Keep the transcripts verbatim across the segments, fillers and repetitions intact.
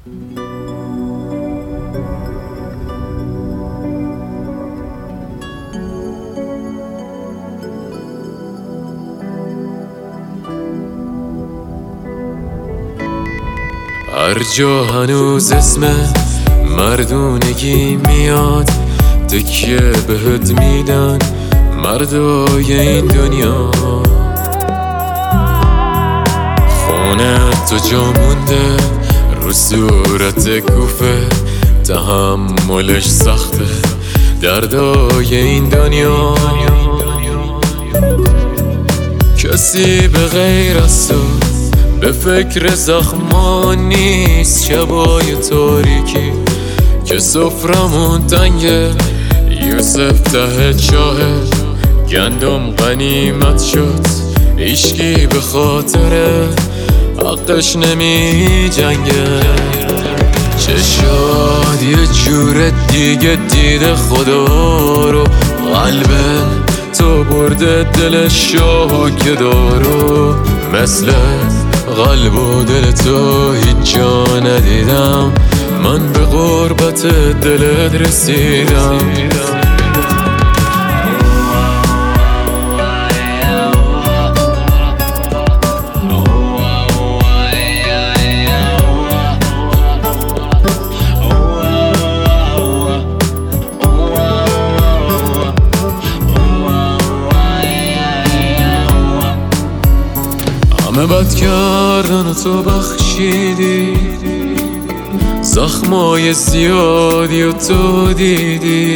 هر جا هنوز اسم مردونگی میاد، تکیه بهت میدن مردای این دنیا. خونه تو جا مونده رو صورت کوفه، تحملش سخته دردای این دنیا. کسی به غیر از تو به فکر زخمان نیست، شبای تاریکی که سفرمون تنگه. یوسف ته چاهه گندم غنیمت شد، هیچکی به خاطر حقش نمی جنگه. چشاد یه جور دیگه دیده خدا رو، قلبه تو برده دل شاهو که دارو. مثل قلب و دل تو هیچ جا ندیدم، من به غربت دلت رسیدم. همه بد کردن تو بخشیدی، زخمای زیادی و تو دیدی.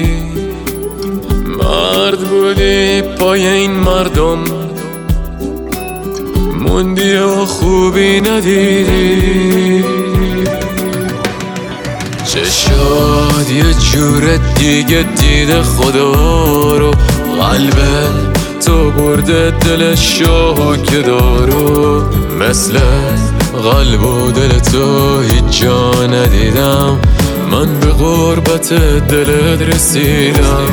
مرد بودی پای این مردم موندی و خوبی ندیدی. چشاد یه جور دیگه دیده خدا رو، قلبه تو برده دل شاهو که دارو. مثل قلب و دل تو هیچ جا ندیدم، من به غربت دلت رسیدم.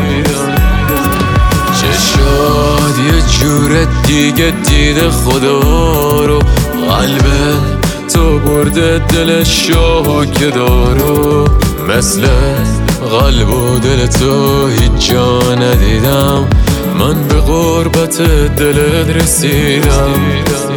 چشاد یه جور دیگه دیده خدا رو، قلبه تو برده دل شاهو که دارو. مثل قلب و دل تو هیچ جا ندیدم، من به غربت دلت رسیدم.